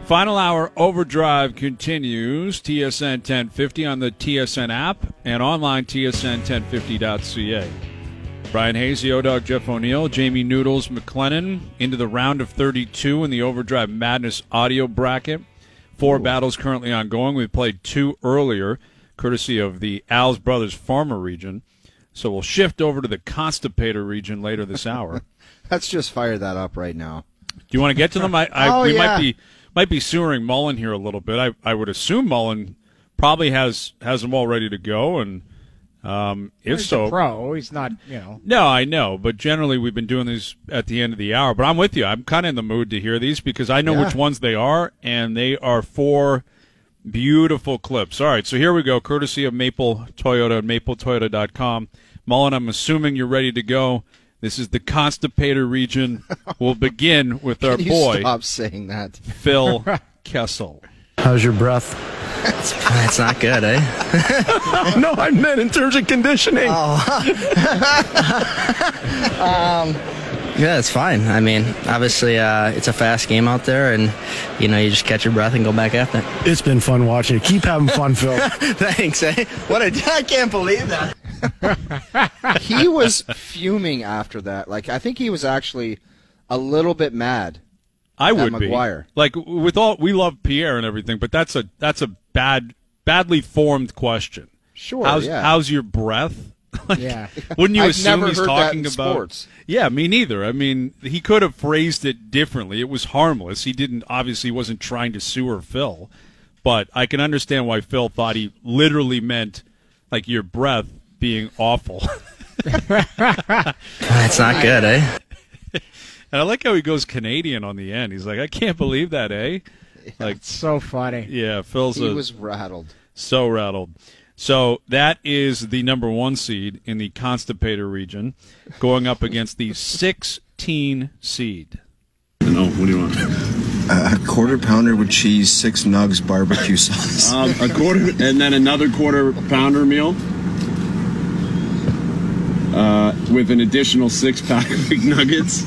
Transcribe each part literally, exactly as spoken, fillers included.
Final hour overdrive continues. T S N ten fifty on the T S N app and online T S N ten fifty dot C A. Brian Hayes, the O-Dog, Jeff O'Neill, Jamie Noodles, McLennan into the round of thirty-two in the Overdrive Madness audio bracket. Four Ooh. battles currently ongoing. We played two earlier, courtesy of the Al's Brothers Farmer region. So we'll shift over to the Constipator region later this hour. Let's just fire that up right now. Do you want to get to them? I, I, oh, we yeah. might be might be sewering Mullen here a little bit. I, I would assume Mullen probably has, has them all ready to go, and um, if He's so, a pro. He's not, you know. No, I know, but generally we've been doing these at the end of the hour. But I'm with you. I'm kind of in the mood to hear these because I know yeah. which ones they are, and they are four beautiful clips. All right, so here we go, courtesy of Maple Toyota and maple toyota dot com. Mullen, I'm assuming you're ready to go. This is the Constipator region. We'll begin with our Can you boy. Stop saying that. Phil Kessel. How's your breath? It's not good, eh? No, I meant in terms of conditioning. Oh. um, yeah, it's fine. I mean, obviously, uh, it's a fast game out there, and, you know, you just catch your breath and go back after it. It's been fun watching it. Keep having fun, Phil. Thanks, eh? What a, I can't believe that. He was fuming after that. Like, I think he was actually a little bit mad. I would McGuire. be. Like, with all, we love Pierre and everything, but that's a that's a bad, badly formed question. Sure. How's, yeah. how's your breath? Like, Yeah. Wouldn't you I've assume never he's heard talking that in about? sports. Yeah, me neither. I mean, he could have phrased it differently. It was harmless. He didn't obviously wasn't trying to sewer Phil, but I can understand why Phil thought he literally meant like your breath being awful. It's not good, eh? And I like how he goes Canadian on the end. He's like, I can't believe that, eh? Like, It's so funny. yeah, Phil's He a, was rattled. so rattled. So that is the number one seed in the Constipator region, going up against the sixteen seed. No, what do you want? Uh, a quarter pounder with cheese, six nugs, barbecue sauce. Um, a quarter, and then another quarter pounder meal. Uh, with an additional six pack of McNuggets.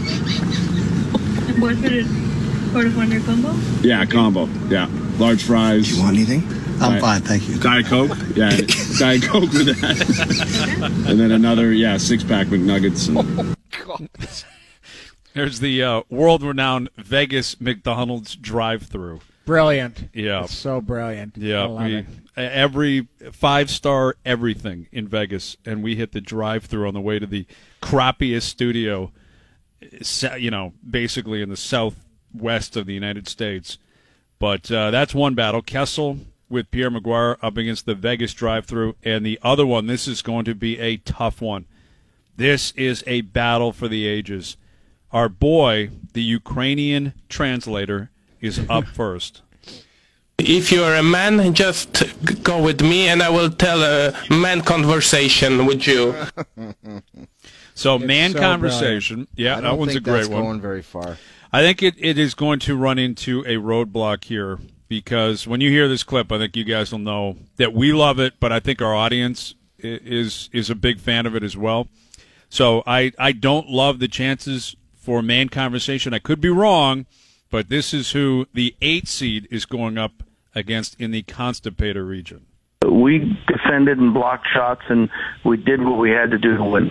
What for the quarter pounder combo? Yeah, combo. Yeah, large fries. Do you want anything? I'm Diet- fine, thank you. Diet Coke. Yeah, Diet Coke with that. And then another, yeah, six pack McNuggets. And... There's the uh, world-renowned Vegas McDonald's drive-through. Brilliant. Yeah. It's so brilliant. Yeah, I love we it. every five-star everything in Vegas, and we hit the drive-through on the way to the crappiest studio, you know, basically in the southwest of the United States. But uh, that's one battle. Kessel with Pierre McGuire up against the Vegas drive-through, and the other one, this is going to be a tough one. This is a battle for the ages. Our boy, the Ukrainian translator, is up first. If you're a man, just go with me and I will tell a man conversation with you. So, It's man so conversation. Yeah, I that don't one's think a great that's one. going very far. I think it, it is going to run into a roadblock here because when you hear this clip, I think you guys will know that we love it, but I think our audience i- is is a big fan of it as well. So I, I don't love the chances for man conversation. I could be wrong, but this is who the eight seed is going up against in the Constipator region. We defended and blocked shots, and we did what we had to do to win.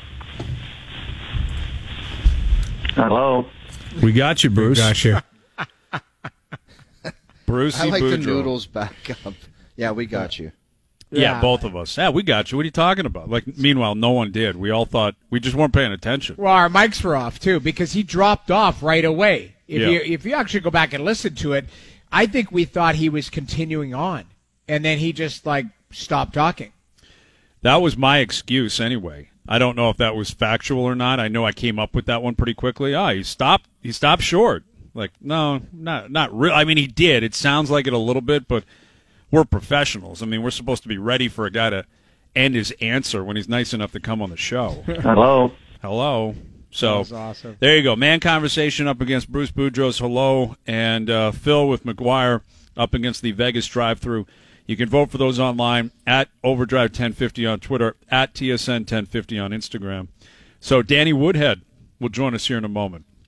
Hello? We got you, Bruce. Got you. Brucey I like the Boudreaux. noodles back up. Yeah, we got you. Yeah, Yeah. both of us. Yeah, we got you. What are you talking about? Like, meanwhile, no one did. We all thought we just weren't paying attention. Well, our mics were off too because he dropped off right away. If Yeah. you if you actually go back and listen to it, I think we thought he was continuing on, and then he just like stopped talking. That was my excuse anyway. I don't know if that was factual or not. I know I came up with that one pretty quickly. Ah, he stopped. He stopped short. Like, no, not not real. I mean, he did. It sounds like it a little bit, but we're professionals. I mean, we're supposed to be ready for a guy to end his answer when he's nice enough to come on the show. Hello? Hello. So That was awesome. there you go. Man conversation up against Bruce Boudreaux's hello, and uh, Phil with McGuire up against the Vegas drive-through. You can vote for those online at Overdrive ten fifty on Twitter, at T S N ten fifty on Instagram. So Danny Woodhead will join us here in a moment.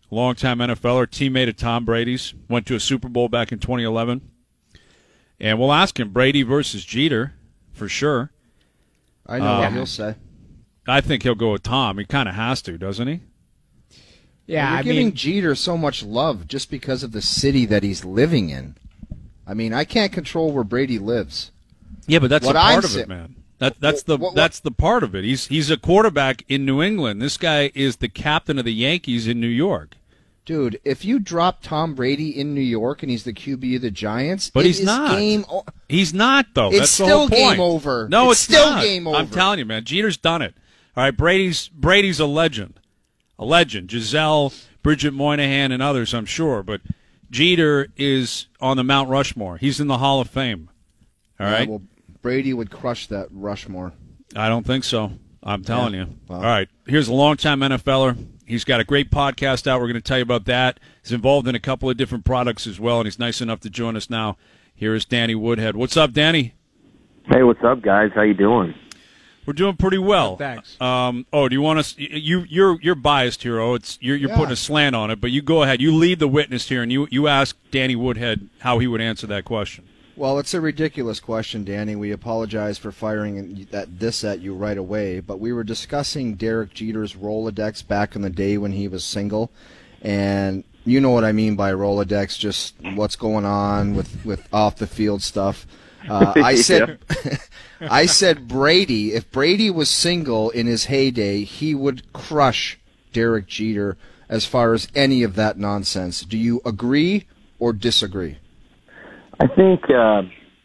longtime N F L er, teammate of Tom Brady's, went to a Super Bowl back in twenty eleven. And we'll ask him, Brady versus Jeter, for sure. I know um, what he'll say. I think he'll go with Tom. He kind of has to, doesn't he? Yeah, well, you're I giving mean, Jeter so much love just because of the city that he's living in. I mean, I can't control where Brady lives. Yeah, but that's what a part I'm of sa- it, man. That that's the what, what, that's the part of it. He's he's a quarterback in New England. This guy is the captain of the Yankees in New York. Dude, if you drop Tom Brady in New York and he's the Q B of the Giants, but it he's is not. Game o- he's not though. It's That's still the whole point. game over. No, it's, it's, still not. game over. I'm telling you, man. Jeter's done it. All right, Brady's Brady's a legend, a legend. Giselle, Bridget Moynihan, and others, I'm sure. But Jeter is on the Mount Rushmore. He's in the Hall of Fame. All Yeah, right. well, Brady would crush that Rushmore. I don't think so. I'm telling Yeah. you. Wow. All right. Here's a longtime N F L er. He's got a great podcast out. We're going to tell you about that. He's involved in a couple of different products as well, and he's nice enough to join us now. Here is Danny Woodhead. What's up, Danny? Hey, what's up, guys? How you doing? We're doing pretty well. Oh, thanks. Um, oh, do you want us? You, you're you're biased here. Oh, it's you're you're Yeah. putting a slant on it, but you go ahead. You lead the witness here, and you you ask Danny Woodhead how he would answer that question. Well, it's a ridiculous question, Danny. We apologize for firing that this at you right away, but we were discussing Derek Jeter's Rolodex back in the day when he was single, and you know what I mean by Rolodex, just what's going on with, with off-the-field stuff. Uh, I said, I said Brady, if Brady was single in his heyday, he would crush Derek Jeter as far as any of that nonsense. Do you agree or disagree? I think, uh,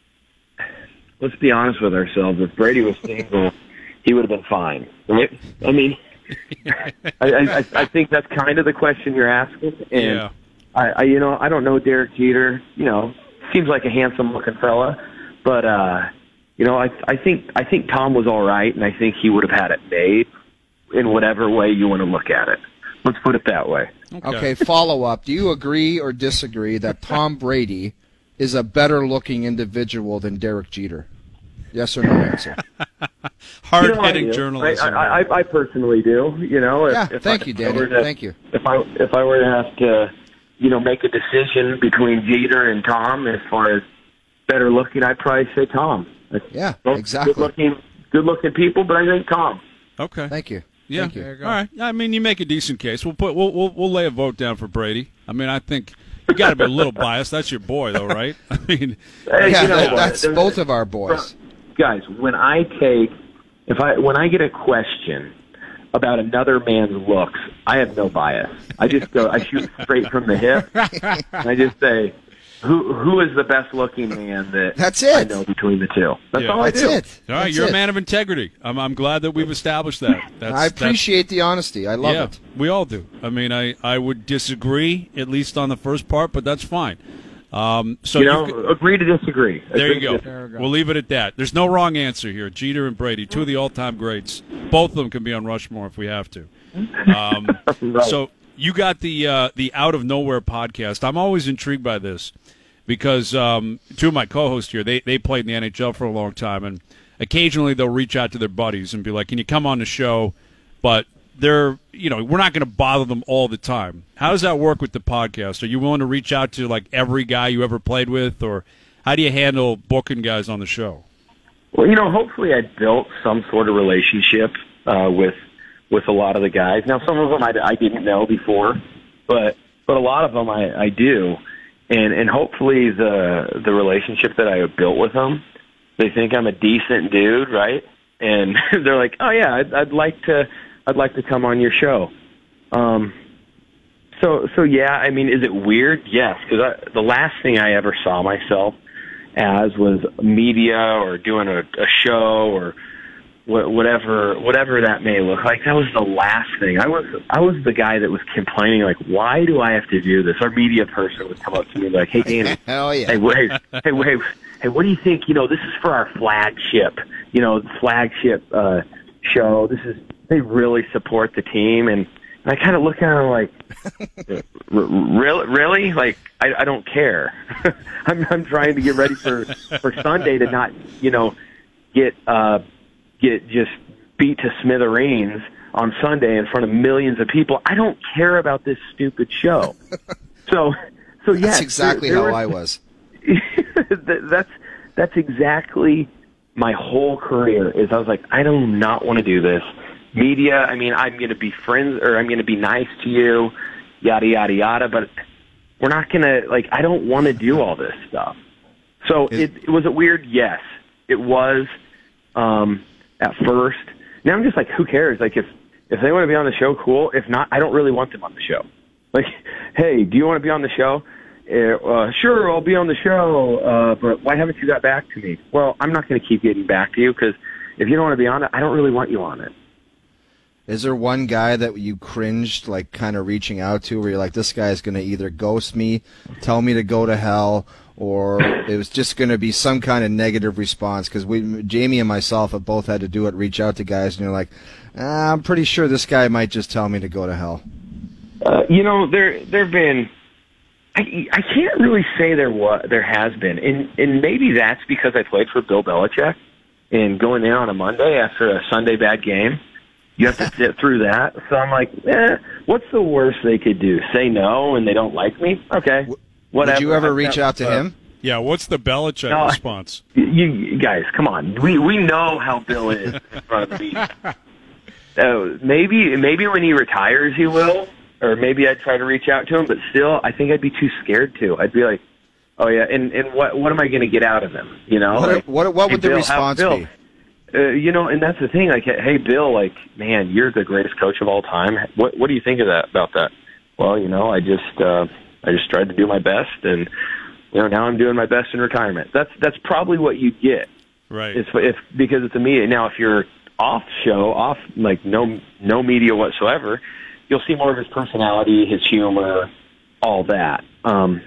let's be honest with ourselves. If Brady was single, he would have been fine, right? I mean, I, I, I think that's kind of the question you're asking. And Yeah. I, I, you know, I don't know Derek Jeter. You know, seems like a handsome-looking fella, but uh, you know, I, I think I think Tom was all right, and I think he would have had it made in whatever way you want to look at it. Let's put it that way. Okay, okay follow up. Do you agree or disagree that Tom Brady is a better-looking individual than Derek Jeter? Yes or no answer? Hard-hitting you know, journalism. I, I, I personally do. You know, if, yeah. if Thank I, you, Danny. To, thank you. If I if I were to have to, you know, make a decision between Jeter and Tom as far as better looking, I'd probably say Tom. Yeah, Both exactly. Good looking, good looking people, but I think Tom. Okay. Thank you. Yeah. Thank you. There you go. All right. I mean, you make a decent case. We'll put we'll we'll, we'll lay a vote down for Brady. I mean, I think you got to be a little biased. That's your boy, though, right? I mean, Hey, Yeah, you know that- what? that's There's- both of our boys. Guys, when I take, if I when I get a question about another man's looks, I have no bias. I just go, I shoot straight from the hip. And I just say, who who is the best looking man that That's I it. know between the two? That's Yeah. all I That's do. it. all right, That's you're it. a man of integrity. I'm I'm glad that we've established that. That's, I appreciate the honesty. I that's, love yeah, it. we all do. I mean, I I would disagree at least on the first part, but that's fine. Um, so You you've know, got- agree to disagree. there Agree you to go. disagree. There we go. We'll leave it at that. There's no wrong answer here. Jeter and Brady, two of the all-time greats. Both of them can be on Rushmore if we have to. Um, Right. So you got the uh, the Out of Nowhere podcast. I'm always intrigued by this because um, two of my co-hosts here, they they played in the N H L for a long time, and occasionally they'll reach out to their buddies and be like, "Can you come on the show?" But they're, you know, we're not going to bother them all the time. How does that work with the podcast? Are you willing to reach out to like every guy you ever played with, or how do you handle booking guys on the show? Well, you know, hopefully I built some sort of relationship uh, with with a lot of the guys. Now, some of them I, I didn't know before, but but a lot of them I, I do, and and hopefully the the relationship that I built with them, they think I'm a decent dude, right? And they're like, oh yeah, I'd, I'd like to I'd like to come on your show. Um, so so yeah, I mean, is it weird? Yes, because the last thing I ever saw myself as was media or doing a, a show or wh- whatever whatever that may look like. That was the last thing. I was I was the guy that was complaining, like, why do I have to do this? Our media person would come up to me like, hey, Danny, Hell yeah. hey, wait, hey, wait, hey, what do you think? You know, this is for our flagship, you know, flagship uh, show. This is, they really support the team. And, and I kind of look at them like, really, really? Like, I, I don't care. I'm, I'm trying to get ready for, for Sunday to not, you know, get, uh, get just beat to smithereens on Sunday in front of millions of people. I don't care about this stupid show. so, so yeah, that's exactly there, there how was, I was. that's that's exactly my whole career. Is I was like, I do not want to do this. Media, I mean, I'm going to be friends, or I'm going to be nice to you, yada yada yada. But we're not going to like. I don't want to do all this stuff. So it, it was it weird? Yes, it was. Um, at first, now I'm just like, who cares? Like if if they want to be on the show, cool. If not, I don't really want them on the show. Like, hey, do you want to be on the show? Uh, sure, I'll be on the show, uh, but why haven't you got back to me? Well, I'm not going to keep getting back to you because if you don't want to be on it, I don't really want you on it. Is there one guy that you cringed, like, kind of reaching out to, where you're like, this guy's going to either ghost me, tell me to go to hell, or it was just going to be some kind of negative response? Because we, Jamie and myself have both had to do it, reach out to guys, and you're like, ah, I'm pretty sure this guy might just tell me to go to hell. Uh, you know, there there have been, I, I can't really say there was, there has been, and, and maybe that's because I played for Bill Belichick, and going in on a Monday after a Sunday bad game, you have to sit through that. So I'm like, eh, what's the worst they could do? Say no and they don't like me? Okay, whatever. Did you ever reach out to him? Yeah, what's the Belichick no, response? You, you guys, come on. We we know how Bill is in front of the media. Uh, maybe maybe when he retires he will, or maybe I'd try to reach out to him. But still, I think I'd be too scared to. I'd be like, oh yeah, and and what what am I going to get out of him? You know, what like, what, what would hey, the Bill, response Bill, be? Uh, you know, and that's the thing. Like, hey, Bill, like, man, you're the greatest coach of all time. What what do you think of that? About that? Well, you know, I just uh, I just tried to do my best, and you know, now I'm doing my best in retirement. That's that's probably what you get, right? If, if because it's a media. Now, if you're off show, off like no no media whatsoever, you'll see more of his personality, his humor, all that. Um,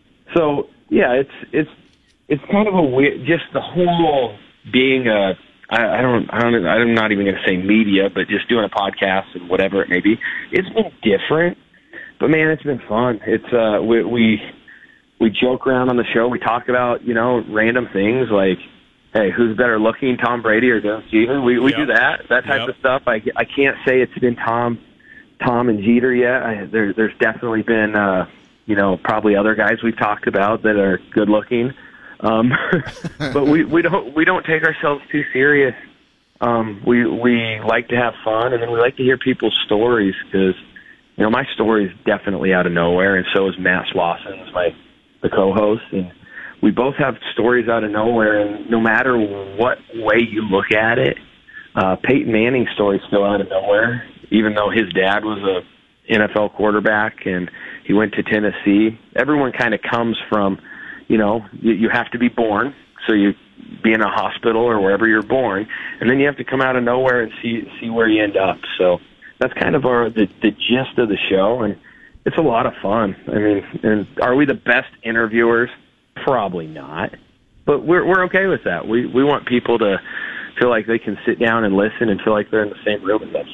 so yeah, it's it's it's kind of a weird, just the whole being a. I, I don't, I don't, I'm not even going to say media, but just doing a podcast and whatever it may be. It's been different, but man, it's been fun. It's, uh, we, we, we joke around on the show. We talk about, you know, random things like, hey, who's better looking, Tom Brady or Derek Jeter? We, we yep. do that, that type yep. of stuff. I, I can't say it's been Tom, Tom and Jeter yet. I, there, there's definitely been, uh, you know, probably other guys we've talked about that are good looking. Um, but we, we don't we don't take ourselves too serious. Um, we we like to have fun, and then we like to hear people's stories because you know my story is definitely out of nowhere, and so is Matt Slosson's, my the co-host, and we both have stories out of nowhere. And no matter what way you look at it, uh, Peyton Manning's story is still out of nowhere, even though his dad was a N F L quarterback and he went to Tennessee. Everyone kind of comes from. You know, you, you have to be born, so you be in a hospital or wherever you're born, and then you have to come out of nowhere and see see where you end up. So that's kind of our the, the gist of the show, and it's a lot of fun. I mean, and are we the best interviewers? Probably not, but we're we're okay with that. We we want people to feel like they can sit down and listen and feel like they're in the same room as us.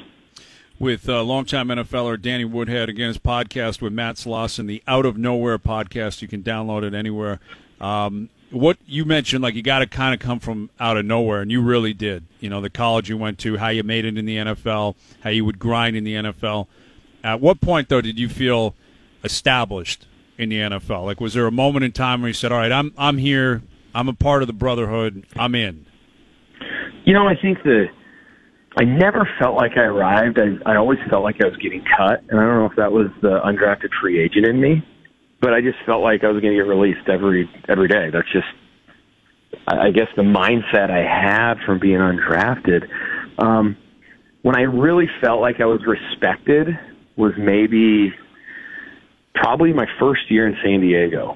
With uh, longtime N F L er Danny Woodhead, again, his podcast with Matt Slauson, the Out of Nowhere podcast. You can download it anywhere. Um, what you mentioned, like you got to kind of come from out of nowhere, and you really did. You know, the college you went to, how you made it in the N F L, how you would grind in the N F L. At what point, though, did you feel established in the N F L? Like, was there a moment in time where you said, all right, I'm I'm here, I'm a part of the brotherhood, I'm in? You know, I think the I never felt like I arrived. I, I always felt like I was getting cut, and I don't know if that was the undrafted free agent in me, but I just felt like I was going to get released every every day. That's just, I, I guess, the mindset I had from being undrafted. Um, when I really felt like I was respected was maybe probably my first year in San Diego,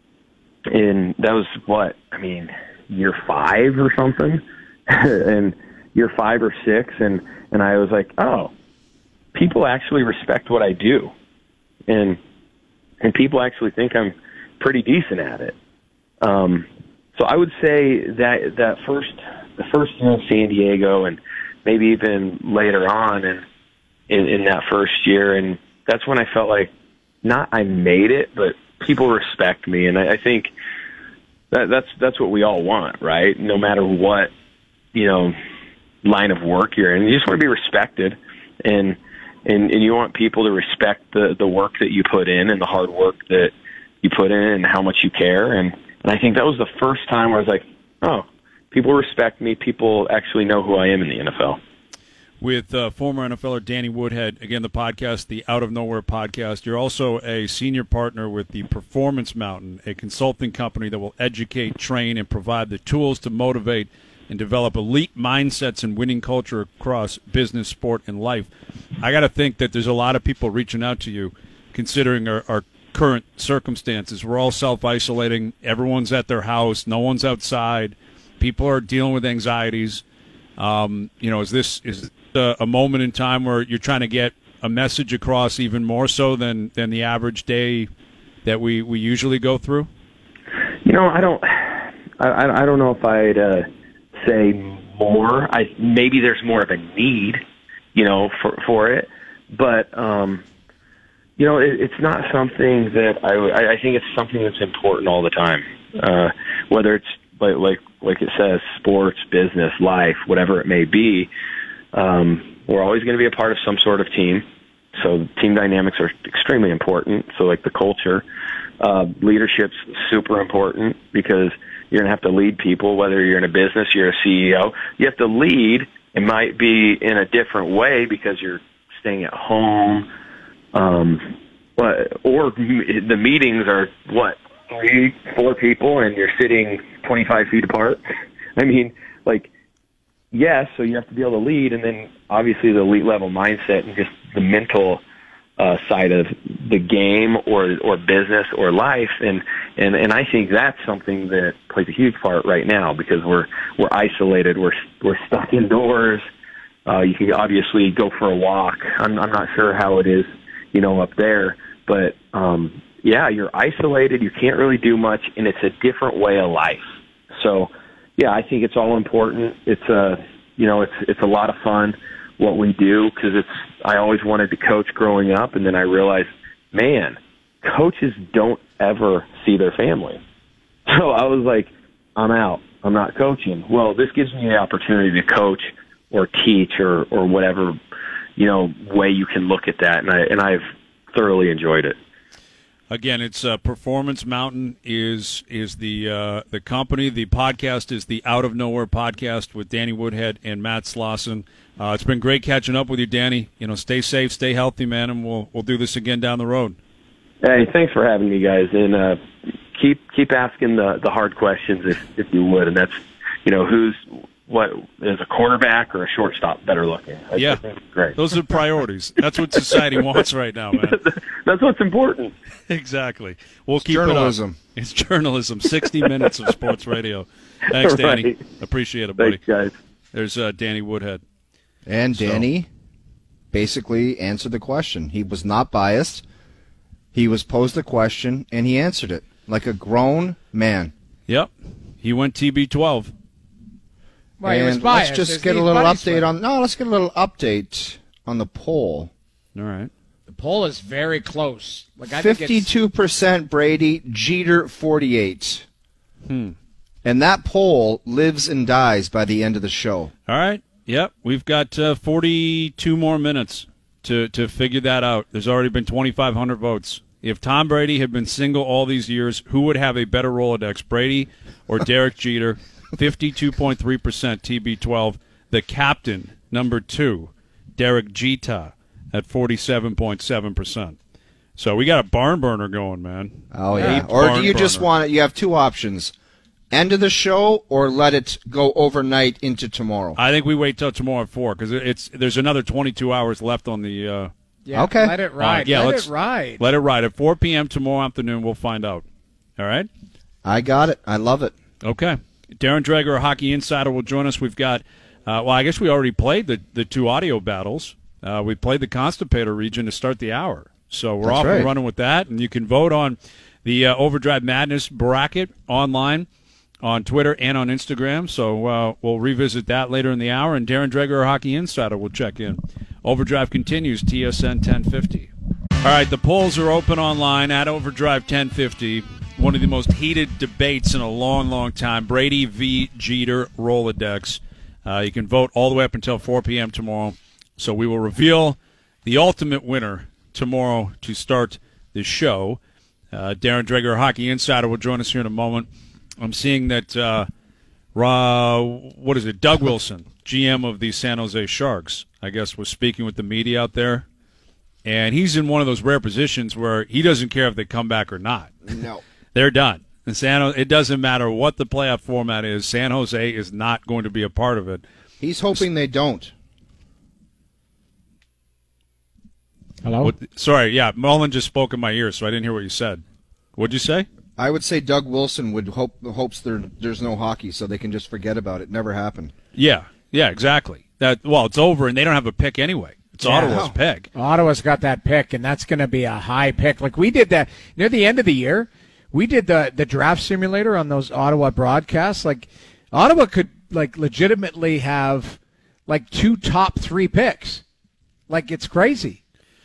and that was what I mean, year five or something, and. year five or six, and, and I was like, oh, people actually respect what I do. And and people actually think I'm pretty decent at it. Um, so I would say that that first the first year in San Diego, and maybe even later on in, in, in that first year, and that's when I felt like not I made it, but people respect me. And I, I think that that's that's what we all want, right? No matter what, you know, line of work you're in. You just want to be respected, and and and you want people to respect the the work that you put in and the hard work that you put in and how much you care. And and I think that was the first time where I was like, oh, people respect me. People actually know who I am in the N F L. With uh, former NFLer Danny Woodhead, again, the podcast, the Out of Nowhere podcast. You're also a senior partner with the Performance Mountain, a consulting company that will educate, train, and provide the tools to motivate and develop elite mindsets and winning culture across business, sport, and life. I got to think that there's a lot of people reaching out to you, considering our, our current circumstances. We're all self-isolating. Everyone's at their house. No one's outside. People are dealing with anxieties. Um, you know, is this is a, a moment in time where you're trying to get a message across even more so than, than the average day that we, we usually go through? You know, I don't, I, I don't know if I'd uh, say more. I maybe there's more of a need, you know, for for it, but um, you know, it, it's not something that I, I think it's something that's important all the time, uh, whether it's like like like it says, sports, business, life, whatever it may be. Um, we're always going to be a part of some sort of team. So team dynamics are extremely important. So like the culture, uh, leadership's super important because you're going to have to lead people, whether you're in a business, you're a C E O. You have to lead. It might be in a different way because you're staying at home. Um, or the meetings are, what, three, four people, and you're sitting twenty-five feet apart. I mean, like, yes, so you have to be able to lead, and then obviously the elite level mindset and just the mental uh, side of the game or or business or life, and, and and I think that's something that plays a huge part right now because we're we're isolated, we're we're stuck indoors. Uh, you can obviously go for a walk. I'm I'm not sure how it is, you know, up there, but um, yeah, you're isolated. You can't really do much, and it's a different way of life. So, yeah, I think it's all important. It's a, you know, it's it's a lot of fun what we do because it's. I always wanted to coach growing up, and then I realized, man, coaches don't ever see their family. So I was like, I'm out. I'm not coaching. Well, this gives me the opportunity to coach or teach or or whatever, you know, way you can look at that, and I and I've thoroughly enjoyed it. Again, it's uh, Performance Mountain is is the uh, the company. The podcast is the Out of Nowhere podcast with Danny Woodhead and Matt Slauson. Uh, it's been great catching up with you, Danny. You know, stay safe, stay healthy, man, and we'll we'll do this again down the road. Hey, thanks for having me, guys, and uh, keep keep asking the the hard questions if if you would, and that's, you know, who's what is a quarterback or a shortstop better looking? I yeah, great. Those are priorities. That's what society wants right now, man. That's what's important. Exactly. We'll it's keep journalism. It up. It's journalism. Sixty minutes of sports radio. Thanks, Danny. Right. Appreciate it, buddy. Thanks, guys. There's uh, Danny Woodhead. And Danny so. basically answered the question. He was not biased. He was posed a question, and he answered it like a grown man. Yep. He went T B twelve. Well, and he was biased. let's just There's get a these little buddies update with- on. No, let's get a little update on the poll. All right. The poll is very close. Like I think it's- Fifty-two percent Brady, Jeter forty-eight. Hmm. And that poll lives and dies by the end of the show. All right. Yep. We've got uh, forty-two more minutes to to figure that out. There's already been twenty-five hundred votes. If Tom Brady had been single all these years, who would have a better Rolodex, Brady or Derek Jeter? fifty-two point three percent T B twelve. The captain, number two, Derek Jeter, at forty-seven point seven percent. So we got a barn burner going, man. Oh, yeah. A Or barn do you just burner. want it? You have two options. End of the show or let it go overnight into tomorrow? I think we wait till tomorrow at four because it's there's another twenty-two hours left on the. Uh, Yeah, Okay. Let it ride. uh, yeah, let let's it ride. Let it ride at four p.m. tomorrow afternoon. We'll find out. All right. I got it. I love it. Okay. Darren Dreger, our Hockey Insider, will join us. We've got, uh, well, I guess we already played the, the two audio battles. Uh, we played the Constipator region to start the hour. So we're That's off right. and running with that. And you can vote on the uh, Overdrive Madness bracket online on Twitter and on Instagram. So uh, we'll revisit that later in the hour. And Darren Dreger, our Hockey Insider, will check in. Overdrive continues, T S N ten fifty. All right, the polls are open online at Overdrive ten fifty. One of the most heated debates in a long, long time. Brady v. Jeter Rolodex. Uh, you can vote all the way up until four p.m. tomorrow So we will reveal the ultimate winner tomorrow to start the show. Uh, Darren Dreger, Hockey Insider, will join us here in a moment. I'm seeing that, uh, Ra, what is it, Doug Wilson, G M of the San Jose Sharks, I guess was speaking with the media out there. And he's in one of those rare positions where he doesn't care if they come back or not. No. They're done. And San Jose, it doesn't matter what the playoff format is. San Jose is not going to be a part of it. He's hoping they don't. Hello? What, sorry, yeah, Mullen just spoke in my ear, so I didn't hear what you said. What'd you say? I would say Doug Wilson would hope hopes there there's no hockey, so they can just forget about it. Never happened. Yeah, yeah, exactly. That well, it's over, and they don't have a pick anyway. It's Yeah. Ottawa's pick. Ottawa's got that pick, and that's going to be a high pick. Like we did that near the end of the year. We did the the draft simulator on those Ottawa broadcasts. Like Ottawa could like legitimately have like two top three picks. Like it's crazy.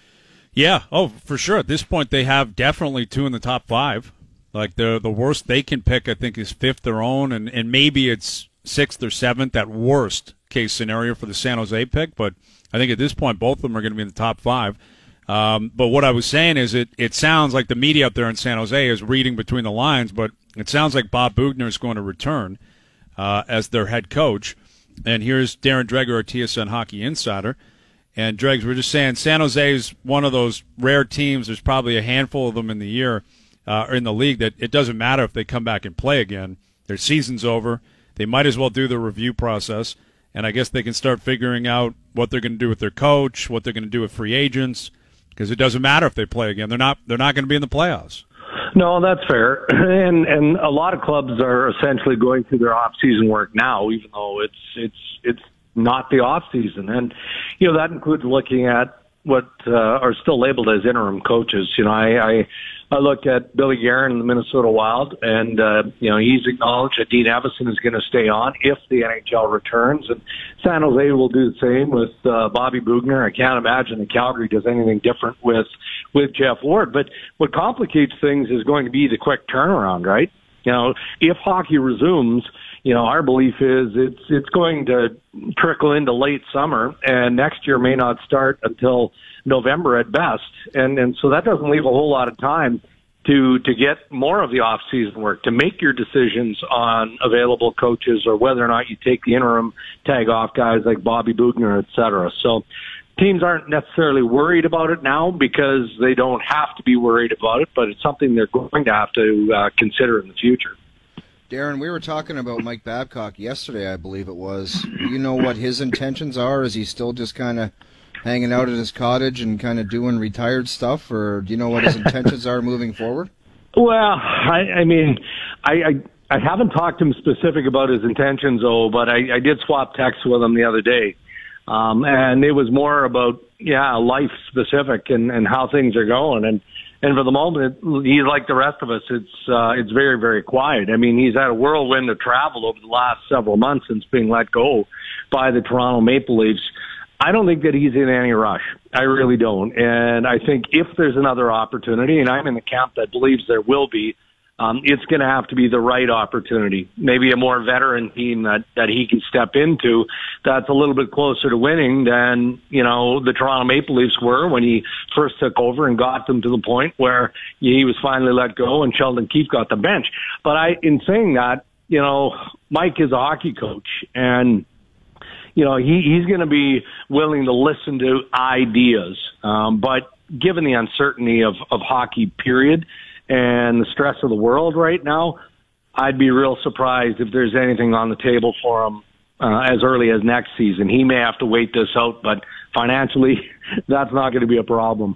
Yeah, oh, for sure. At this point, they have definitely two in the top five. Like the the worst they can pick, I think, is fifth their own, and, and maybe it's sixth or seventh at worst case scenario for the San Jose pick. But I think at this point, both of them are going to be in the top five. Um, but what I was saying is it, it sounds like the media up there in San Jose is reading between the lines, but it sounds like Bob Boughner is going to return uh, as their head coach. And here's Darren Dreger, our T S N Hockey Insider. And, Dregs, we're just saying San Jose is one of those rare teams. There's probably a handful of them in the year uh, or in the league that it doesn't matter if they come back and play again. Their season's over. They might as well do the review process. And I guess they can start figuring out what they're going to do with their coach, what they're going to do with free agents, because it doesn't matter if they play again. They're not They're not going to be in the playoffs. No, that's fair. And and a lot of clubs are essentially going through their off-season work now, even though it's it's it's not the off-season. And, you know, that includes looking at what uh, are still labeled as interim coaches. You know, I, I, I look at Billy Guerin in the Minnesota Wild, and, uh, you know, he's acknowledged that Dean Evison is going to stay on if the N H L returns. And San Jose will do the same with uh, Bobby Boughner. I can't imagine that Calgary does anything different with, with Jeff Ward. But what complicates things is going to be the quick turnaround, right? You know, if hockey resumes, you know, our belief is it's it's going to trickle into late summer, and next year may not start until November at best. And and so that doesn't leave a whole lot of time to to get more of the off-season work, to make your decisions on available coaches or whether or not you take the interim tag off guys like Bobby Boughner, et cetera. So teams aren't necessarily worried about it now because they don't have to be worried about it, but it's something they're going to have to uh, consider in the future. Darren, we were talking about Mike Babcock yesterday, I believe it was. Do you know what his intentions are? Is he still just kind of hanging out at his cottage and kind of doing retired stuff, or do you know what his intentions are moving forward? Well, I, I mean, I, I I haven't talked to him specific about his intentions, though, but I, I did swap texts with him the other day. Um, and it was more about, yeah, life specific and, and how things are going. And, and for the moment, he's like the rest of us. It's, uh, it's very, very quiet. I mean, he's had a whirlwind of travel over the last several months since being let go by the Toronto Maple Leafs. I don't think that he's in any rush. I really don't. And I think if there's another opportunity, and I'm in the camp that believes there will be, Um, it's going to have to be the right opportunity, maybe a more veteran team that, that he can step into that's a little bit closer to winning than, you know, the Toronto Maple Leafs were when he first took over and got them to the point where he was finally let go and Sheldon Keefe got the bench. But I, in saying that, you know, Mike is a hockey coach, and, you know, he, he's going to be willing to listen to ideas. Um, but given the uncertainty of, of hockey, period, and the stress of the world right now, I'd be real surprised if there's anything on the table for him uh, as early as next season. He may have to wait this out, but financially, that's not going to be a problem.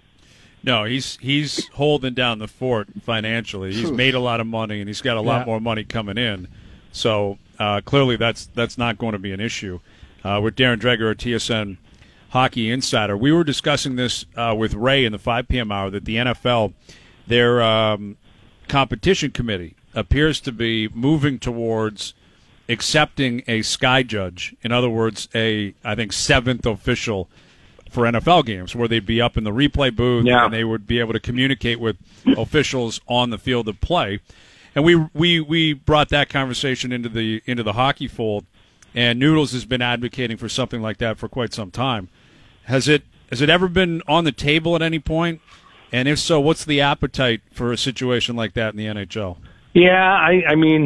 No, he's he's holding down the fort financially. He's made a lot of money, and he's got a lot Yeah. more money coming in. So uh, clearly, that's that's not going to be an issue. Uh, with Darren Dreger, a T S N Hockey Insider, we were discussing this uh, with Ray in the five p.m. hour that the N F L, their um, competition committee, appears to be moving towards accepting a sky judge. In other words, a I think seventh official for N F L games, where they'd be up in the replay booth yeah. and they would be able to communicate with officials on the field of play. And we we we brought that conversation into the into the hockey fold, and Noodles has been advocating for something like that for quite some time. Has it has it ever been on the table at any point? And if so, what's the appetite for a situation like that in the N H L? Yeah, I, I mean,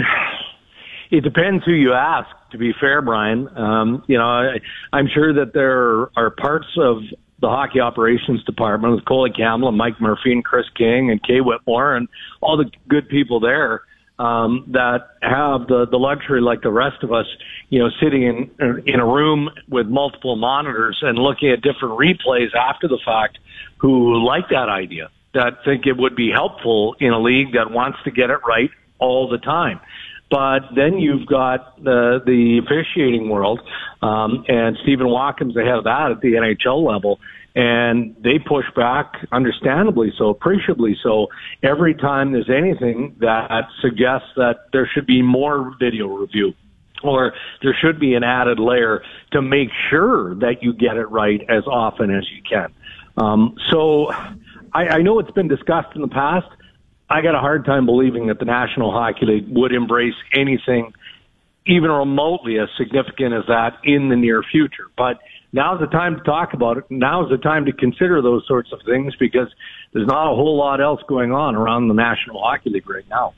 it depends who you ask, to be fair, Brian. Um, you know, I, I'm sure that there are parts of the hockey operations department with Coley Campbell and Mike Murphy and Chris King and Kay Whitmore and all the good people there um, that have the, the luxury, like the rest of us, you know, sitting in in a room with multiple monitors and looking at different replays after the fact, who like that idea, that think it would be helpful in a league that wants to get it right all the time. But then you've got the the officiating world, um, and Stephen Watkins ahead of that at the N H L level, and they push back, understandably so, appreciably so, every time there's anything that suggests that there should be more video review, or there should be an added layer to make sure that you get it right as often as you can. Um, so I, I know it's been discussed in the past. I got a hard time believing that the National Hockey League would embrace anything even remotely as significant as that in the near future. But now's the time to talk about it. Now's the time to consider those sorts of things, because there's not a whole lot else going on around the National Hockey League right now.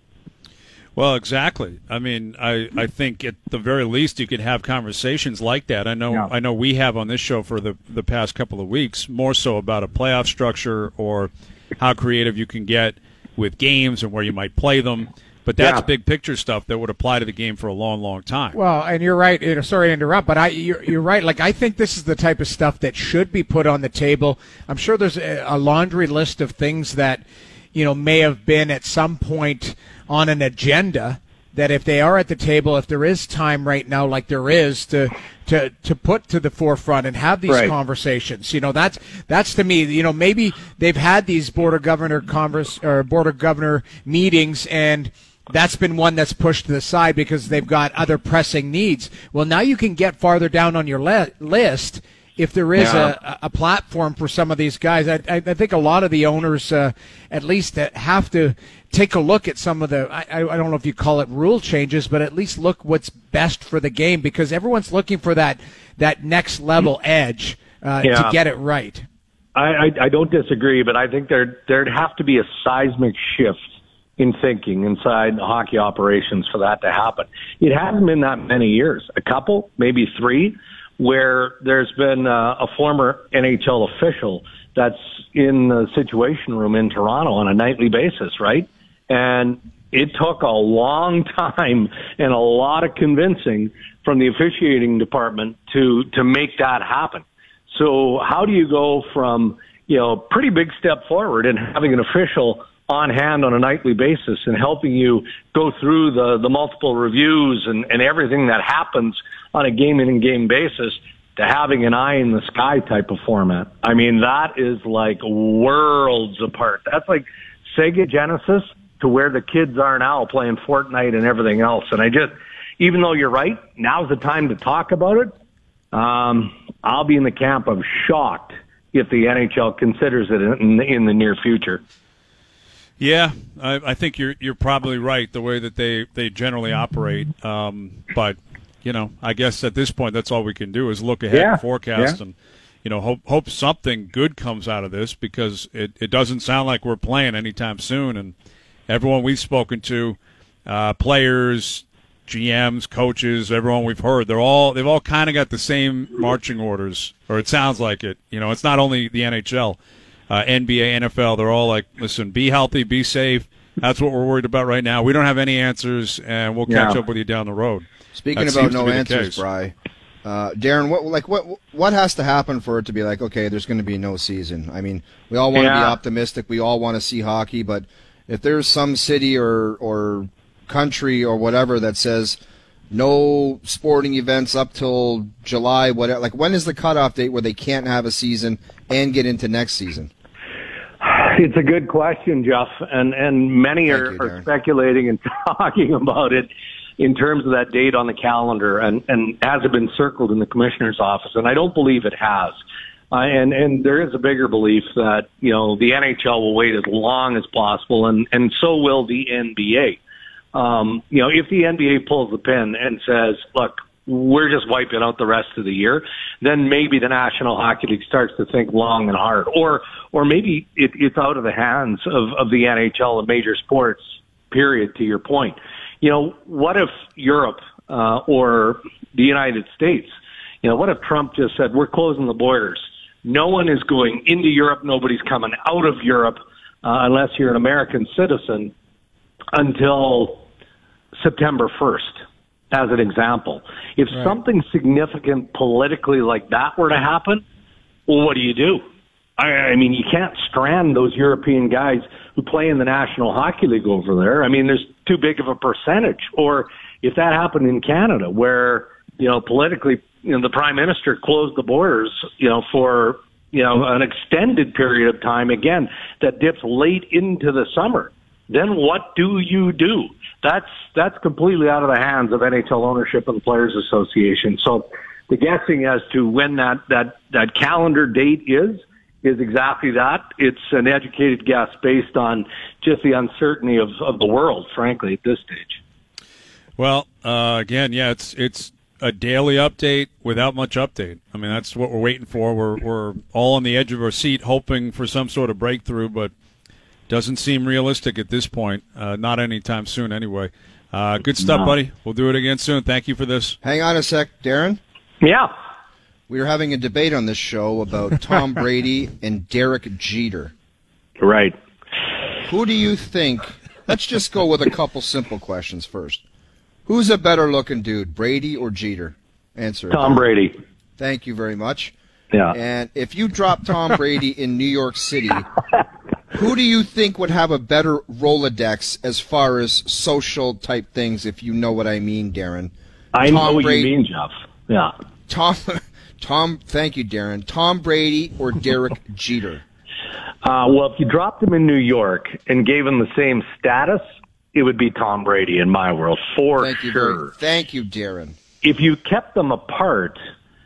Well, exactly. I mean, I, I think at the very least you could have conversations like that. I know yeah. I know we have on this show for the the past couple of weeks, more so about a playoff structure or how creative you can get with games and where you might play them. But that's yeah. big picture stuff that would apply to the game for a long, long time. Well, and you're right. You know, sorry to interrupt, but I, you're, you're right. Like, I think this is the type of stuff that should be put on the table. I'm sure there's a, a laundry list of things that, you know, may have been at some point on an agenda, that if they are at the table, if there is time right now, like there is, to to to put to the forefront and have these right. conversations. You know, that's that's to me, you know, maybe they've had these board of governor converse or board of governor meetings, and that's been one that's pushed to the side because they've got other pressing needs. Well, now you can get farther down on your le- list if there is yeah. a, a platform for some of these guys. I, I think a lot of the owners, uh, at least, that have to take a look at some of the, I, I don't know if you call it rule changes, but at least look what's best for the game, because everyone's looking for that, that next level edge uh, yeah. to get it right. I, I, I don't disagree, but I think there there'd have to be a seismic shift in thinking inside hockey operations for that to happen. It hasn't been that many years, a couple, maybe three, where there's been uh, a former N H L official that's in the Situation Room in Toronto on a nightly basis, right? And it took a long time and a lot of convincing from the officiating department to to make that happen. So how do you go from, you know, pretty big step forward and having an official on hand on a nightly basis and helping you go through the, the multiple reviews and, and everything that happens on a game-in-game basis, to having an eye in the sky type of format? I mean, that is like worlds apart. That's like Sega Genesis to where the kids are now playing Fortnite and everything else. And I just, even though you're right, now's the time to talk about it. Um, I'll be in the camp of shocked if the N H L considers it in the, in the near future. Yeah, I, I think you're you're probably right, the way that they, they generally operate. Um, but, you know, I guess at this point that's all we can do is look ahead yeah, and forecast yeah. and, you know, hope hope something good comes out of this, because it, it doesn't sound like we're playing anytime soon. And everyone we've spoken to, uh, players, G Ms, coaches, everyone we've heard, they're all they've all kind of got the same marching orders, or it sounds like it. You know, it's not only the N H L. Uh, N B A, N F L, they're all like, listen, be healthy, be safe. That's what we're worried about right now. We don't have any answers, and we'll catch yeah. up with you down the road. Speaking that about no answers, Bri, uh, Darren, what like what what has to happen for it to be like, okay, there's going to be no season? I mean, we all want to yeah. be optimistic. We all want to see hockey, but if there's some city or or country or whatever that says no sporting events up till July, whatever, like when is the cutoff date where they can't have a season and get into next season? It's a good question, Jeff, and, and many are, you, are speculating and talking about it in terms of that date on the calendar, and, and has it been circled in the commissioner's office? And I don't believe it has. Uh, and, and there is a bigger belief that, you know, the N H L will wait as long as possible, and, and so will the N B A. Um, you know, if the N B A pulls the pin and says, look, we're just wiping out the rest of the year, then maybe the National Hockey League starts to think long and hard. Or or maybe it, it's out of the hands of, of the N H L and major sports, period, to your point. You know, what if Europe uh, or the United States, you know, what if Trump just said, we're closing the borders. No one is going into Europe. Nobody's coming out of Europe uh, unless you're an American citizen until September first. As an example, if right. something significant politically like that were to happen, well, what do you do? I, I mean, you can't strand those European guys who play in the National Hockey League over there. I mean, there's too big of a percentage. Or if that happened in Canada, where, you know, politically, you know, the Prime Minister closed the borders, you know, for, you know, an extended period of time, again, that dips late into the summer, then what do you do? That's that's completely out of the hands of N H L ownership and the Players Association. So the guessing as to when that, that, that calendar date is, is exactly that. It's an educated guess based on just the uncertainty of, of the world, frankly, at this stage. Well, uh, again, yeah, it's it's a daily update without much update. I mean, that's what we're waiting for. We're we're all on the edge of our seat hoping for some sort of breakthrough, but doesn't seem realistic at this point. Uh, not anytime soon, anyway. Uh, good stuff, no. buddy. We'll do it again soon. Thank you for this. Hang on a sec, Darren. Yeah. We were having a debate on this show about Tom Brady and Derek Jeter. Right. Who do you think? Let's just go with a couple simple questions first. Who's a better-looking dude, Brady or Jeter? Answer. Tom Brady. Thank you very much. Yeah. And if you drop Tom Brady in New York City, who do you think would have a better Rolodex as far as social type things, if you know what I mean, Darren? I Tom know what Brady, you mean, Jeff. Yeah. Tom, Tom, thank you, Darren. Tom Brady or Derek Jeter? Uh, well, if you dropped him in New York and gave him the same status, it would be Tom Brady in my world, for thank you sure. Very, thank you, Darren. If you kept them apart,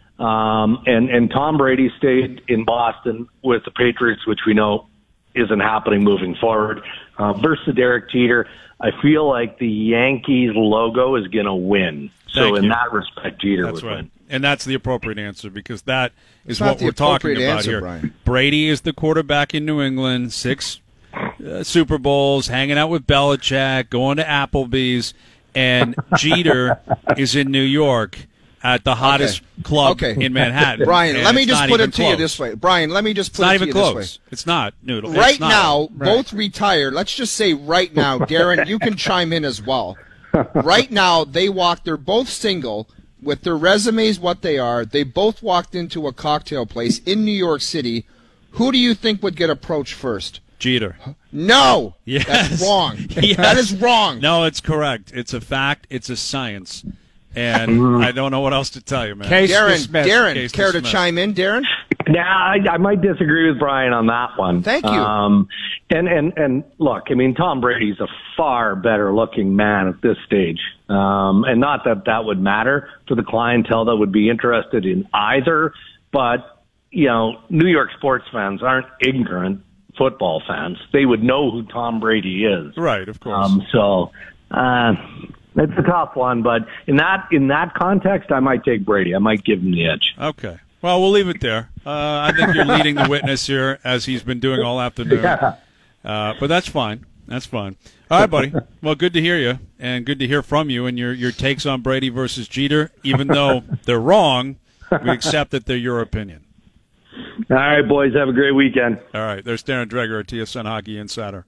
um, and, and Tom Brady stayed in Boston with the Patriots, which we know isn't happening moving forward, uh, versus Derek Jeter, I feel like the Yankees logo is going to win. So Thank in you. that respect, Jeter That's would right. win. And that's the appropriate answer, because that is It's what not the we're talking appropriate about answer, here. Brian. Brady is the quarterback in New England, six uh, Super Bowls, hanging out with Belichick, going to Applebee's, and Jeter is in New York at the hottest okay. club okay. in Manhattan. Brian, and let me it's just not put even it to close. you this way. Brian, let me just It's put not it to even you close. this way. It's not, Noodle. Right It's not. now, Right. both retired. Let's just say right now, Darren, you can chime in as well. Right now, they walked, they're both single, with their resumes what they are. They both walked into a cocktail place in New York City. Who do you think would get approached first? Jeter. No! Yes. That's wrong. Yes. That is wrong. No, it's correct. It's a fact. It's a science. And I don't know what else to tell you, man. Case Darren, dismissed. Darren, Case care dismissed. to chime in, Darren? Yeah, I, I might disagree with Brian on that one. Thank you. Um, and, and, and look, I mean, Tom Brady's a far better looking man at this stage. Um, and not that that would matter to the clientele that would be interested in either, but, you know, New York sports fans aren't ignorant football fans. They would know who Tom Brady is. Right, of course. Um, so, uh, it's a tough one, but in that, in that context, I might take Brady. I might give him the edge. Okay. Well, we'll leave it there. Uh, I think you're leading the witness here, as he's been doing all afternoon. Yeah. Uh, but that's fine. That's fine. All right, buddy. Well, good to hear you, and good to hear from you and your, your takes on Brady versus Jeter. Even though they're wrong, we accept that they're your opinion. All right, boys. Have a great weekend. All right. There's Darren Dreger, T S N Hockey Insider.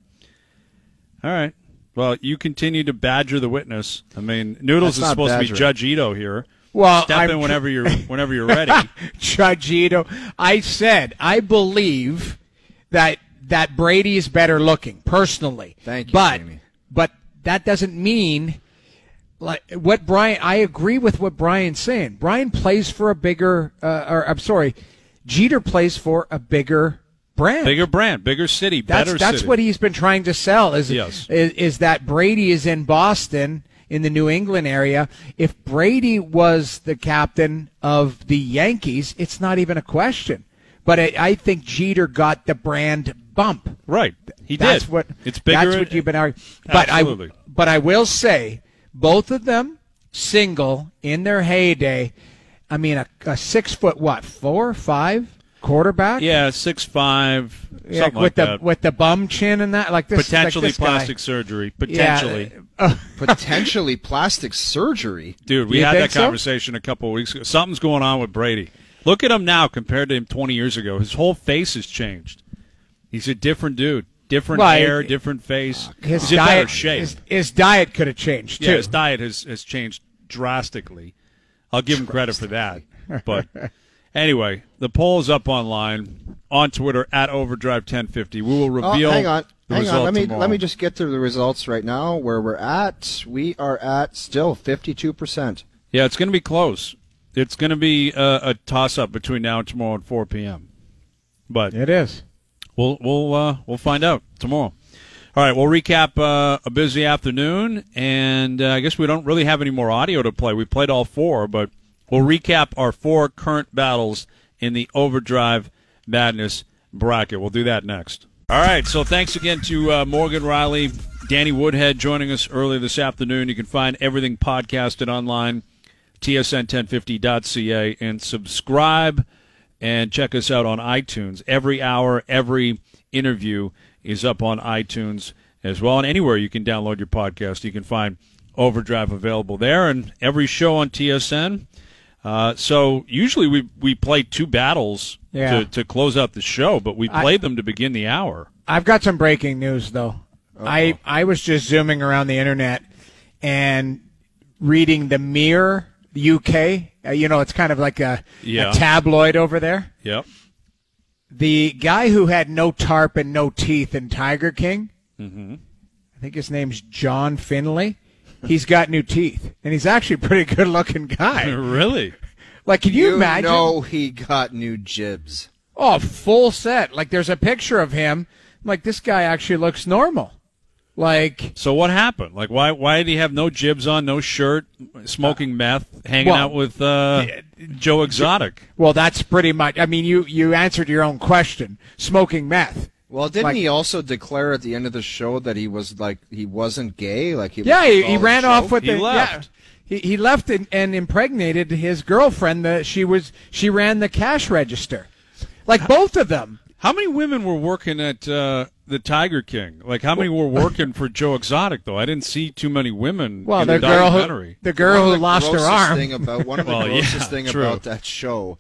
All right. Well, you continue to badger the witness. I mean, Noodles That's is not supposed to be badgering. Judge Ito here. Well, Step I'm in whenever you're whenever you're ready. Judge Ito. I said I believe that that Brady is better looking personally. Thank you, but Jamie. but that doesn't mean like what Brian. I agree with what Brian's saying. Brian plays for a bigger. Uh, or I'm sorry, Jeter plays for a bigger brand. Bigger brand, bigger city, That's better that's city. what he's been trying to sell. Is, Yes. is is that Brady is in Boston, in the New England area. If Brady was the captain of the Yankees, it's not even a question. But I, I think Jeter got the brand bump. Right. He That's did. what It's bigger. That's what you've been arguing. But Absolutely. I but I will say both of them single in their heyday. I mean, a, a six foot what, four, five quarterback? Yeah, six five, yeah, something with like the that. with the bum chin and that, like this, potentially like this plastic guy. surgery. Potentially, Yeah. Uh, Potentially plastic surgery. dude. We You had think that so? conversation a couple of weeks ago. Something's going on with Brady. Look at him now compared to him twenty years ago. His whole face has changed. He's a different dude. Different Well, hair, it- different face. His He's in better diet, shape. his, his diet could have changed too. Yeah, his diet has, has changed drastically. I'll give him credit for that. But anyway, the poll is up online on Twitter at Overdrive ten fifty. We will Oh, reveal. hang on, the hang result on. Let me tomorrow. let me just get to the results right now. Where we're at, we are at still fifty-two percent. Yeah, it's going to be close. It's going to be a, a toss-up between now and tomorrow at four p.m. But It is. We'll we'll uh, we'll find out tomorrow. All right, we'll recap uh, a busy afternoon, and uh, I guess we don't really have any more audio to play. We played all four, but we'll recap our four current battles in the Overdrive Madness bracket. We'll do that next. All right, so thanks again to uh, Morgan Riley, Danny Woodhead joining us earlier this afternoon. You can find everything podcasted online, T S N ten fifty dot C A, and subscribe and check us out on iTunes. Every hour, every interview is up on iTunes as well. And anywhere you can download your podcast, you can find Overdrive available there. And every show on T S N. Uh, so usually we we play two battles Yeah. to, to close out the show, but we I- played them to begin the hour. I've got some breaking news, though. I, I was just zooming around the internet and reading the Mirror U K. Uh, you know, it's kind of like a, Yeah. a tabloid over there. Yep. The guy who had no tarp and no teeth in Tiger King, Mm-hmm. I think his name's John Finlay. He's got new teeth, and he's actually a pretty good-looking guy. Really? Like, can you, You imagine? know he got new jibs. Oh, full set. Like, there's a picture of him. Like, this guy actually looks normal. Like, So what happened? Like, why why did he have no jibs on, no shirt, smoking meth, hanging well, out with uh, Joe Exotic? well, that's pretty much. I mean, you you answered your own question. Smoking meth. Well, didn't Like- he also declare at the end of the show that he was like he wasn't gay? Like he Yeah, was he, all he the ran show? off with He the left. Yeah, he he left and, and impregnated his girlfriend. That she was she ran the cash register. Like both of them. How many women were working at uh, the Tiger King? Like, how many were working for Joe Exotic, though? I didn't see too many women Well, in the the girl who documentary. the girl One who of the lost her grossest arm. Thing about, one of the Well, grossest yeah, thing true. about that show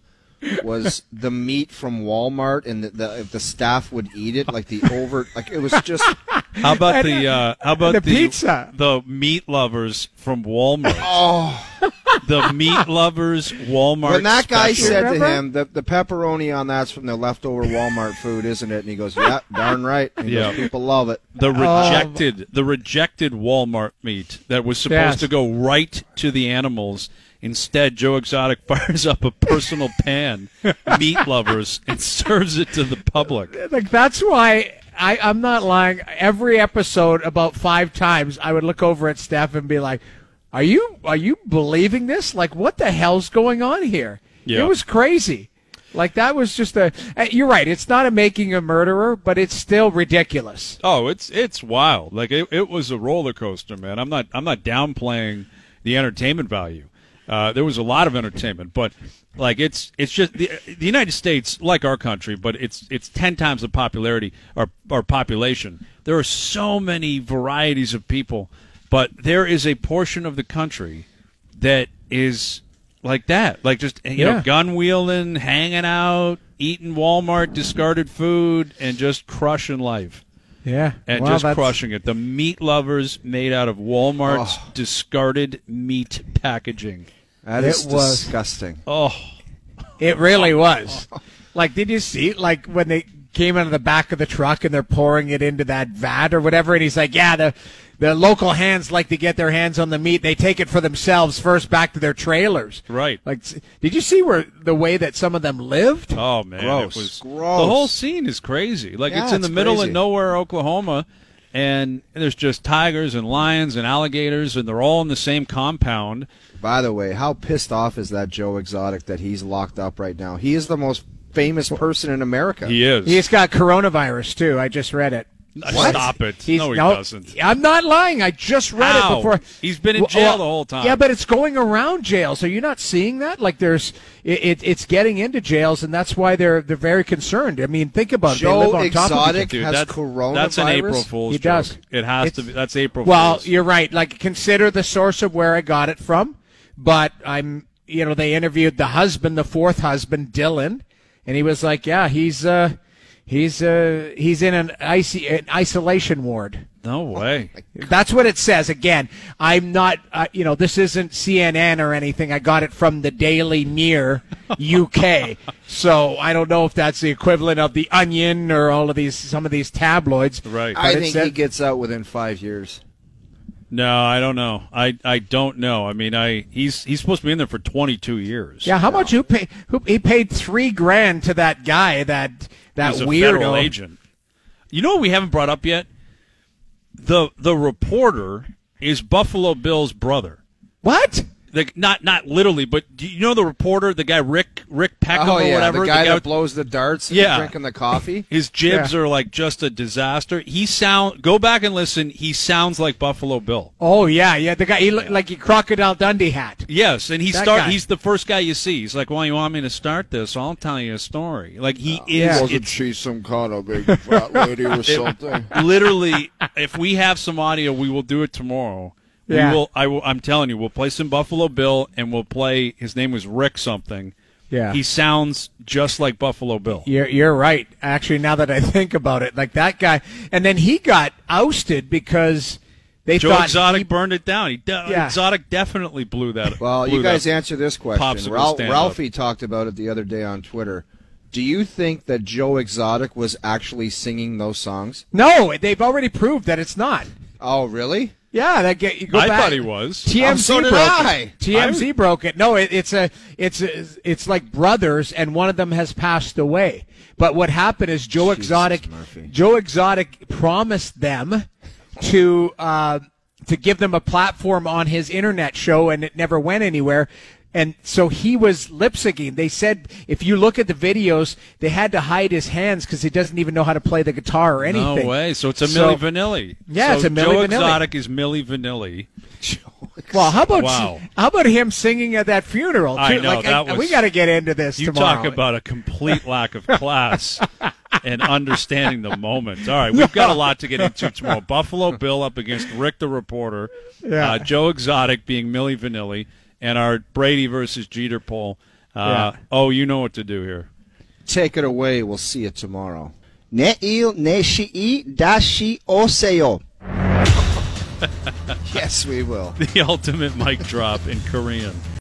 was the meat from Walmart, and the, the if the staff would eat it, like the over, like it was just. How about the uh, how about The the, pizza. the meat lovers from Walmart? Oh, The meat lovers Walmart. when that guy special. said to Remember? him, the, the pepperoni on that's from the leftover Walmart food, isn't it? And he goes, yeah, darn right. And he Yeah. goes, people love it. the rejected the rejected Walmart meat that was supposed Yes. to go right to the animals. Instead, Joe Exotic fires up a personal pan, meat lovers, and serves it to the public. Like that's why I, I'm not lying. Every episode, about five times, I would look over at Steph and be like, "Are you are you believing this? Like, what the hell's going on here?" Yeah. It was crazy. Like that was just a. uh, You're right. It's not a making a murderer, but it's still ridiculous. Oh, it's it's wild. Like it, it was a roller coaster, man. I'm not I'm not downplaying the entertainment value. Uh, there was a lot of entertainment, but like it's it's just the the United States, like our country, but it's it's ten times the popularity our our population. There are so many varieties of people, but there is a portion of the country that is like that, like just you know, Yeah. gun wielding, hanging out, eating Walmart discarded food, and just crushing life. Yeah, And well, just that's- crushing it. The meat lovers made out of Walmart's discarded meat packaging. That It is was- disgusting. Oh, It really was. Like, did you see, like, when they came out of the back of the truck and they're pouring it into that vat or whatever, and he's like, yeah, the the local hands like to get their hands on the meat. They take it for themselves first back to their trailers. right. Like, s- did you see where the way that some of them lived? Oh, man. Gross. It was, Gross. The whole scene is crazy. Like, Yeah, it's in the it's middle crazy. of nowhere, Oklahoma, and there's just tigers and lions and alligators, and they're all in the same compound. By the way, how pissed off is that Joe Exotic that he's locked up right now? He is the most famous person in America. He is. He's got coronavirus, too. I just read it. What? Stop it. He's, no, he no, doesn't. I'm not lying. I just read How? it before. He's been in Well, jail well, the whole time. Yeah, but it's going around jails. Are you not seeing that? Like there's, it, it, it's getting into jails, and that's why they're they're very concerned. I mean, think about it. They Joe live on top of Exotic each other. has That's, coronavirus. that's an April Fool's He joke. does. It has It's- to be. That's April Well, Fool's. you're right. Like, consider the source of where I got it from. But I'm, you know, they interviewed the husband, the fourth husband, Dylan, and he was like, "Yeah, he's uh, he's uh, he's in an, icy, an isolation ward." No way. That's what it says. Again, I'm not, uh, you know, this isn't C N N or anything. I got it from the Daily Mirror, U K. So I don't know if that's the equivalent of the Onion or all of these, some of these tabloids. Right. I But it think said- he gets out within five years. No, I don't know. I, I don't know. I mean, I he's he's supposed to be in there for twenty-two years. Yeah, how much who pay? Who he paid three grand to that guy? That that He's a weirdo federal agent. You know what we haven't brought up yet? The the reporter is Buffalo Bill's brother. What? Like not not literally, but do you know the reporter, the guy Rick Rick Peckham Oh or yeah, whatever, the guy that with- blows the darts and Yeah. drinking the coffee. his jibs Yeah. are like just a disaster. He sound go back and listen. He sounds like Buffalo Bill. Oh yeah, yeah. The guy, he looked like a Crocodile Dundee hat. Yes, and he That start. guy. He's the first guy you see. He's like, "Well, you want me to start this? I'll tell you a story." Like he is. Yeah. Wasn't she some kind of big fat lady or something? Literally, if we have some audio, we will do it tomorrow. Yeah. We will. I will. I'm telling you, we'll play some Buffalo Bill, and we'll play. His name was Rick something. Yeah. He sounds just like Buffalo Bill. You're you're right. Actually, now that I think about it, like that guy, and then he got ousted because they Joe thought Exotic he- burned it down. He de- Yeah. Exotic definitely blew that. Well, blew you guys that answer this question. popsicle Ralph, stand Ralphie up. talked about it the other day on Twitter. Do you think that Joe Exotic was actually singing those songs? No, they've already proved that it's not. Oh, really? Yeah, that get you go I back. thought he was. T M Z Um, so did broke I. it. T M Z broke it. No, it, it's a it's a, it's like brothers, and one of them has passed away. But what happened is Joe Jesus, Exotic Murphy. Joe Exotic promised them to uh, to give them a platform on his internet show, and it never went anywhere. And so he was lip syncing. They said if you look at the videos, they had to hide his hands because he doesn't even know how to play the guitar or anything. No way. So it's a So- Milli Vanilli. Yeah, so it's a Milli Joe Vanilli. Exotic is Milli Vanilli. Well, how about Wow. how about him singing at that funeral? I too? know, Like, that I- was- we got to get into this You tomorrow. talk about a complete lack of class and understanding the moment. All right, we've got a lot to get into tomorrow. Buffalo Bill up against Rick the reporter. Yeah. Uh, Joe Exotic being Milli Vanilli, and our Brady versus Jeter poll. Uh, Yeah. Oh, you know what to do here. Take it away. We'll see you tomorrow. Ne'il ne'shi'i dashi oseo. Yes, we will. The ultimate mic drop in Korean.